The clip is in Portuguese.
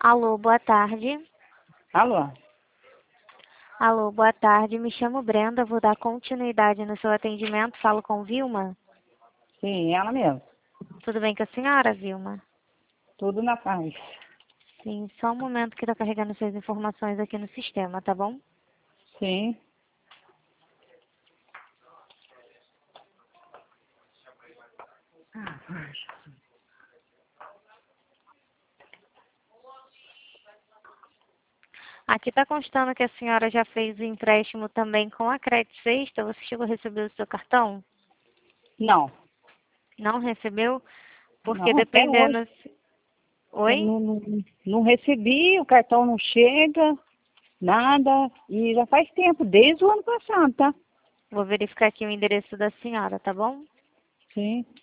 Alô, boa tarde. Alô? Alô, boa tarde. Me chamo Brenda, vou dar continuidade no seu atendimento. Falo com Vilma. Sim, ela mesmo. Tudo bem com a senhora, Vilma? Tudo na paz. Sim, só um momento que está carregando suas informações aqui no sistema, tá bom? Sim. Aqui está constando que a senhora já fez o empréstimo também com a Crédito Sexta. Você chegou a receber o seu cartão? Não, Não recebeu? Porque não, até hoje. dependendo... Oi? Não recebi, o cartão não chega, nada. E já faz tempo, desde o ano passado, tá? Vou verificar aqui o endereço da senhora, tá bom? Sim.